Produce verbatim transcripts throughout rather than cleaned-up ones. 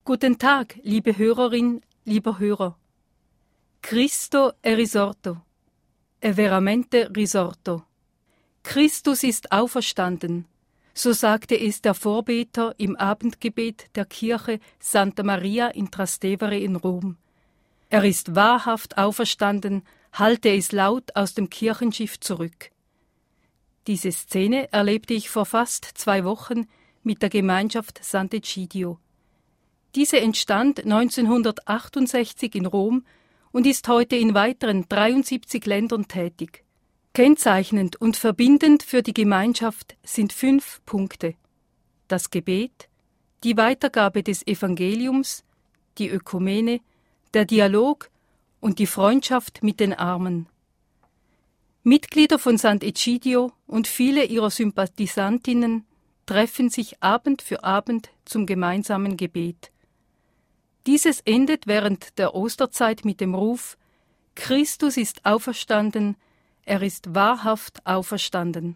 Guten Tag, liebe Hörerin, lieber Hörer. Cristo è risorto, è veramente risorto. Christus ist auferstanden, so sagte es der Vorbeter im Abendgebet der Kirche Santa Maria in Trastevere in Rom. Er ist wahrhaft auferstanden, hallte es laut aus dem Kirchenschiff zurück. Diese Szene erlebte ich vor fast zwei Wochen mit der Gemeinschaft Sant'Egidio. Diese entstand neunzehnhundertachtundsechzig in Rom und ist heute in weiteren dreiundsiebzig Ländern tätig. Kennzeichnend und verbindend für die Gemeinschaft sind fünf Punkte: das Gebet, die Weitergabe des Evangeliums, die Ökumene, der Dialog und die Freundschaft mit den Armen. Mitglieder von Sant'Egidio und viele ihrer Sympathisantinnen treffen sich Abend für Abend zum gemeinsamen Gebet. Dieses endet während der Osterzeit mit dem Ruf: Christus ist auferstanden, er ist wahrhaft auferstanden.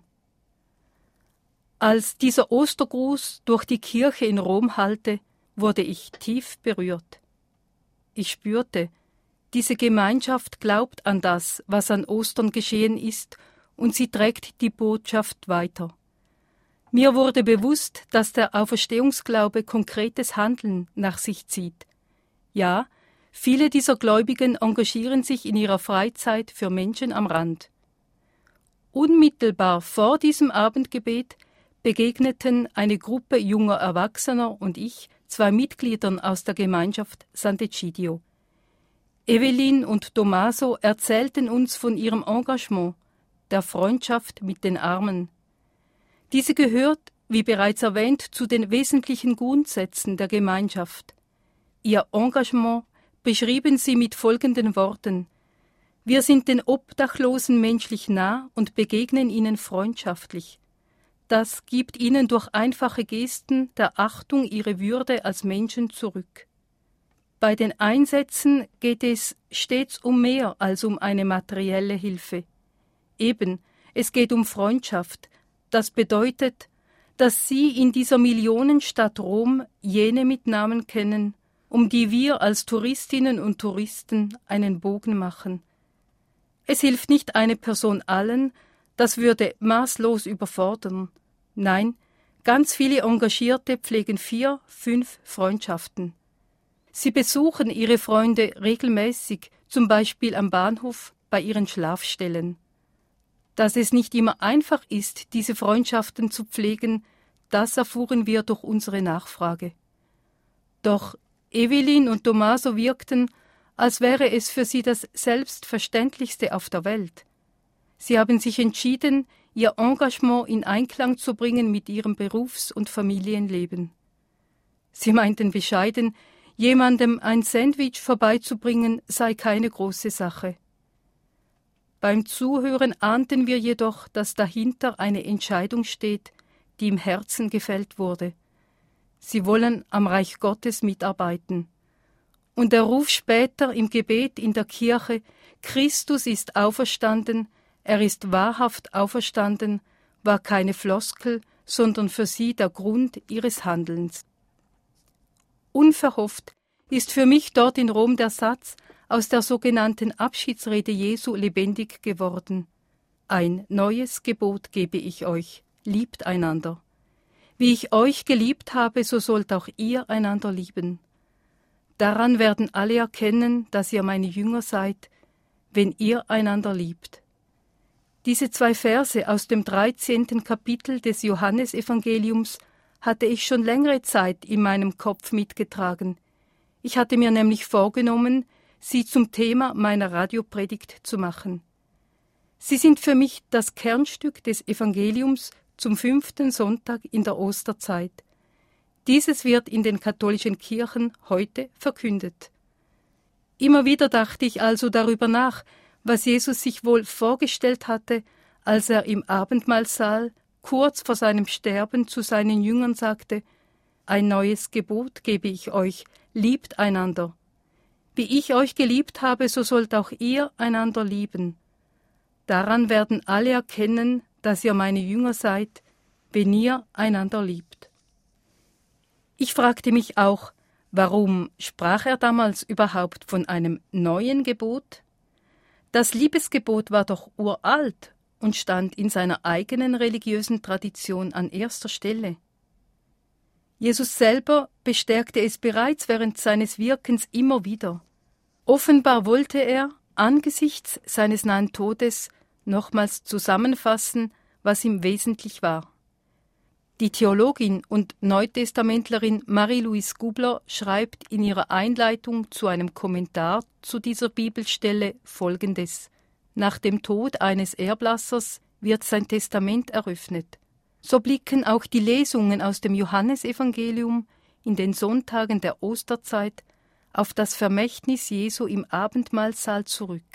Als dieser Ostergruß durch die Kirche in Rom hallte, wurde ich tief berührt. Ich spürte, diese Gemeinschaft glaubt an das, was an Ostern geschehen ist, und sie trägt die Botschaft weiter. Mir wurde bewusst, dass der Auferstehungsglaube konkretes Handeln nach sich zieht. Ja, viele dieser Gläubigen engagieren sich in ihrer Freizeit für Menschen am Rand. Unmittelbar vor diesem Abendgebet begegneten eine Gruppe junger Erwachsener und ich zwei Mitgliedern aus der Gemeinschaft Sant'Egidio. Evelyn und Tommaso erzählten uns von ihrem Engagement, der Freundschaft mit den Armen. Diese gehört, wie bereits erwähnt, zu den wesentlichen Grundsätzen der Gemeinschaft. Ihr Engagement beschrieben sie mit folgenden Worten: Wir sind den Obdachlosen menschlich nah und begegnen ihnen freundschaftlich. Das gibt ihnen durch einfache Gesten der Achtung ihre Würde als Menschen zurück. Bei den Einsätzen geht es stets um mehr als um eine materielle Hilfe. Eben, es geht um Freundschaft. Das bedeutet, dass sie in dieser Millionenstadt Rom jene mit Namen kennen, um die wir als Touristinnen und Touristen einen Bogen machen. Es hilft nicht eine Person allen, das würde maßlos überfordern. Nein, ganz viele Engagierte pflegen vier, fünf Freundschaften. Sie besuchen ihre Freunde regelmäßig, zum Beispiel am Bahnhof, bei ihren Schlafstellen. Dass es nicht immer einfach ist, diese Freundschaften zu pflegen, das erfuhren wir durch unsere Nachfrage. Doch Evelyn und Tommaso wirkten, als wäre es für sie das Selbstverständlichste auf der Welt. Sie haben sich entschieden, ihr Engagement in Einklang zu bringen mit ihrem Berufs- und Familienleben. Sie meinten bescheiden, jemandem ein Sandwich vorbeizubringen sei keine große Sache. Beim Zuhören ahnten wir jedoch, dass dahinter eine Entscheidung steht, die im Herzen gefällt wurde. Sie wollen am Reich Gottes mitarbeiten. Und der Ruf später im Gebet in der Kirche: Christus ist auferstanden, er ist wahrhaft auferstanden, war keine Floskel, sondern für sie der Grund ihres Handelns. Unverhofft ist für mich dort in Rom der Satz aus der sogenannten Abschiedsrede Jesu lebendig geworden: Ein neues Gebot gebe ich euch, liebt einander. Wie ich euch geliebt habe, so sollt auch ihr einander lieben. Daran werden alle erkennen, dass ihr meine Jünger seid, wenn ihr einander liebt. Diese zwei Verse aus dem dreizehnten Kapitel des Johannesevangeliums hatte ich schon längere Zeit in meinem Kopf mitgetragen. Ich hatte mir nämlich vorgenommen, sie zum Thema meiner Radiopredigt zu machen. Sie sind für mich das Kernstück des Evangeliums zum fünften Sonntag in der Osterzeit. Dieses wird in den katholischen Kirchen heute verkündet. Immer wieder dachte ich also darüber nach, was Jesus sich wohl vorgestellt hatte, als er im Abendmahlsaal kurz vor seinem Sterben zu seinen Jüngern sagte: Ein neues Gebot gebe ich euch, liebt einander. Wie ich euch geliebt habe, so sollt auch ihr einander lieben. Daran werden alle erkennen, dass ihr meine Jünger seid, wenn ihr einander liebt. Ich fragte mich auch, Warum sprach er damals überhaupt von einem neuen Gebot? Das Liebesgebot war doch uralt und stand in seiner eigenen religiösen Tradition an erster Stelle. Jesus selber bestärkte es bereits während seines Wirkens immer wieder. Offenbar wollte er, angesichts seines nahen Todes, nochmals zusammenfassen, was ihm wesentlich war. Die Theologin und Neutestamentlerin Marie-Louise Gubler schreibt in ihrer Einleitung zu einem Kommentar zu dieser Bibelstelle Folgendes: Nach dem Tod eines Erblassers wird sein Testament eröffnet. So blicken auch die Lesungen aus dem Johannesevangelium in den Sonntagen der Osterzeit auf das Vermächtnis Jesu im Abendmahlsaal zurück.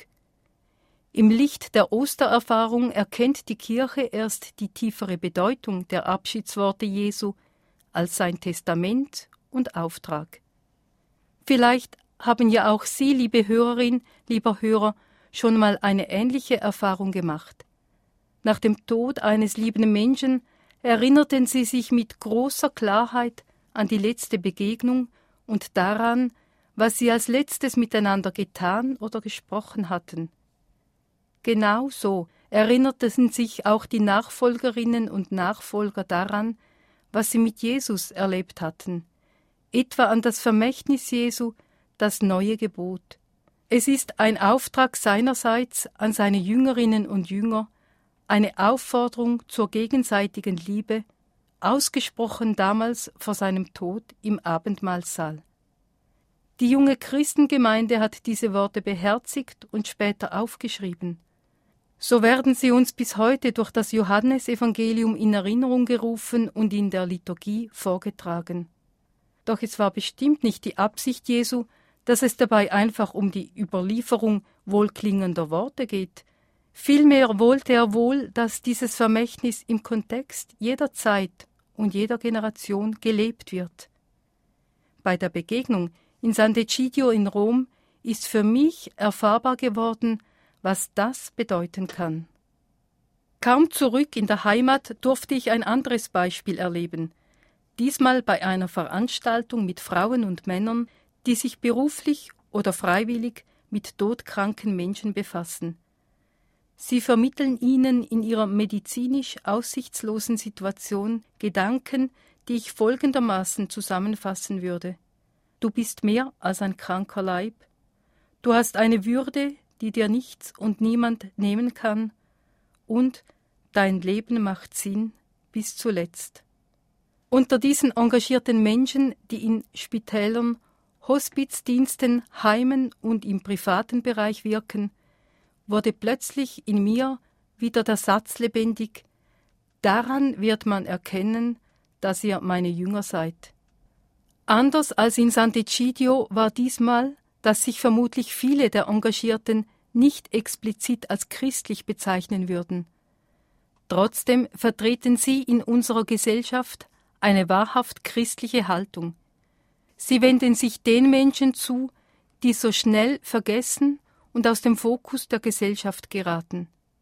Im Licht der Ostererfahrung erkennt die Kirche erst die tiefere Bedeutung der Abschiedsworte Jesu als sein Testament und Auftrag. Vielleicht haben ja auch Sie, liebe Hörerin, lieber Hörer, schon mal eine ähnliche Erfahrung gemacht. Nach dem Tod eines lieben Menschen erinnerten Sie sich mit großer Klarheit an die letzte Begegnung und daran, was Sie als letztes miteinander getan oder gesprochen hatten. Genau so erinnerten sich auch die Nachfolgerinnen und Nachfolger daran, was sie mit Jesus erlebt hatten, etwa an das Vermächtnis Jesu, das neue Gebot. Es ist ein Auftrag seinerseits an seine Jüngerinnen und Jünger, eine Aufforderung zur gegenseitigen Liebe, ausgesprochen damals vor seinem Tod im Abendmahlsaal. Die junge Christengemeinde hat diese Worte beherzigt und später aufgeschrieben. So werden sie uns bis heute durch das Johannesevangelium in Erinnerung gerufen und in der Liturgie vorgetragen. Doch es war bestimmt nicht die Absicht Jesu, dass es dabei einfach um die Überlieferung wohlklingender Worte geht. Vielmehr wollte er wohl, dass dieses Vermächtnis im Kontext jeder Zeit und jeder Generation gelebt wird. Bei der Begegnung in Sant'Egidio in Rom ist für mich erfahrbar geworden, was das bedeuten kann. Kaum zurück in der Heimat durfte ich ein anderes Beispiel erleben, diesmal bei einer Veranstaltung mit Frauen und Männern, die sich beruflich oder freiwillig mit todkranken Menschen befassen. Sie vermitteln ihnen in ihrer medizinisch aussichtslosen Situation Gedanken, die ich folgendermaßen zusammenfassen würde: Du bist mehr als ein kranker Leib. Du hast eine Würde, die dir nichts und niemand nehmen kann, und dein Leben macht Sinn bis zuletzt. Unter diesen engagierten Menschen, die in Spitälern, Hospizdiensten, Heimen und im privaten Bereich wirken, wurde plötzlich in mir wieder der Satz lebendig: Daran wird man erkennen, dass ihr meine Jünger seid. Anders als in Sant'Egidio war diesmal, dass sich vermutlich viele der Engagierten nicht explizit als christlich bezeichnen würden. Trotzdem vertreten sie in unserer Gesellschaft eine wahrhaft christliche Haltung. Sie wenden sich den Menschen zu, die so schnell vergessen und aus dem Fokus der Gesellschaft geraten.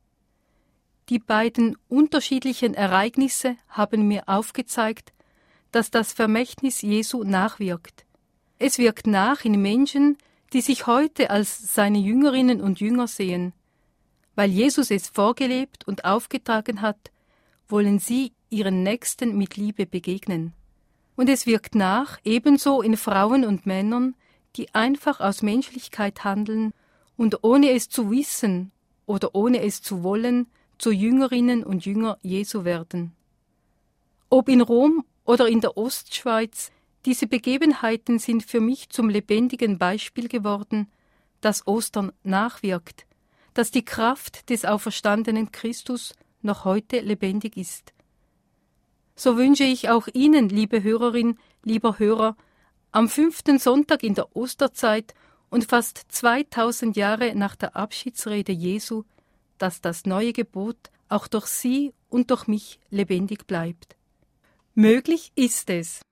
Die beiden unterschiedlichen Ereignisse haben mir aufgezeigt, dass das Vermächtnis Jesu nachwirkt. Es wirkt nach in Menschen, die sich heute als seine Jüngerinnen und Jünger sehen. Weil Jesus es vorgelebt und aufgetragen hat, wollen sie ihren Nächsten mit Liebe begegnen. Und es wirkt nach ebenso in Frauen und Männern, die einfach aus Menschlichkeit handeln und ohne es zu wissen oder ohne es zu wollen, zu Jüngerinnen und Jünger Jesu werden. Ob in Rom oder in der Ostschweiz, diese Begebenheiten sind für mich zum lebendigen Beispiel geworden, dass Ostern nachwirkt, dass die Kraft des auferstandenen Christus noch heute lebendig ist. So wünsche ich auch Ihnen, liebe Hörerin, lieber Hörer, am fünften Sonntag in der Osterzeit und fast zweitausend Jahre nach der Abschiedsrede Jesu, dass das neue Gebot auch durch Sie und durch mich lebendig bleibt. Möglich ist es.